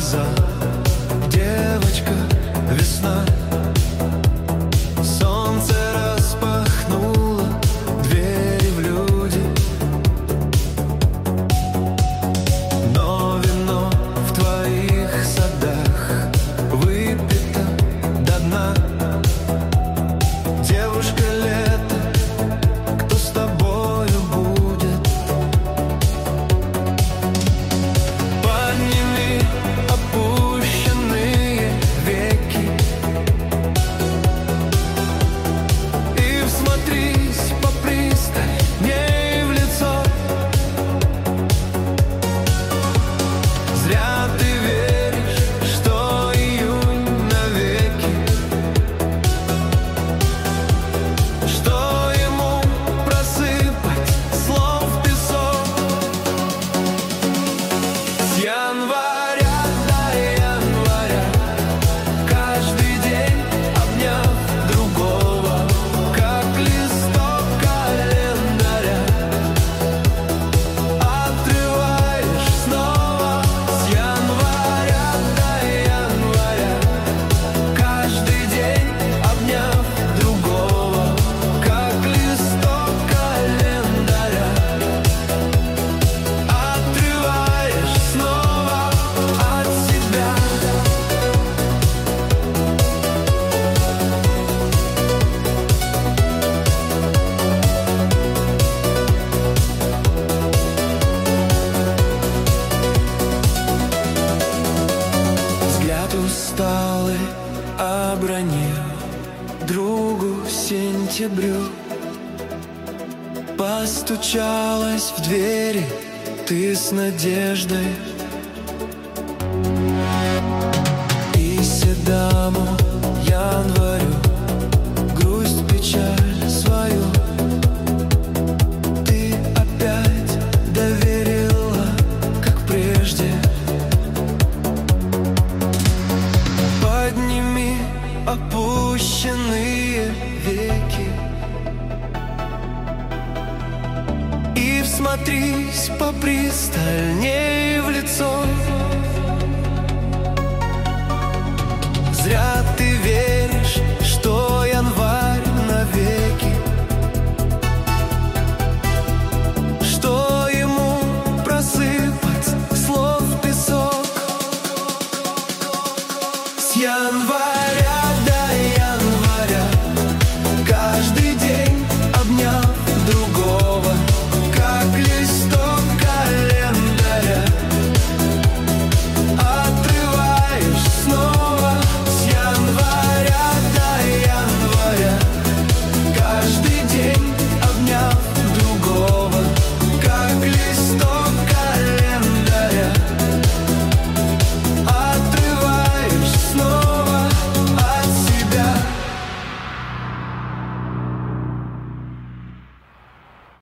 глаза. Девочка, весна, солнце распахнуло двери в люди. Но вино в твоих садах выпито до дна. Девушка лето, кто с тобою будет? Подними опущенные веки и всмотрись попристальней в лицо. Зря ты веришь, что июнь навеки, что ему просыпать слов песок. С января до января, каждый день обняв другого, как листок календаря, отрываешь снова. С января до января, каждый день обняв другого, как листок календаря, отрываешь снова от себя. Взгляд усталый обронил другу сентябрю. Постучалась в двери ты с надеждой, и седому январю грусть, печаль свою ты опять доверила, как прежде. Подними опущенные веки и всмотрись попристальней в лицо. Зря ты веришь,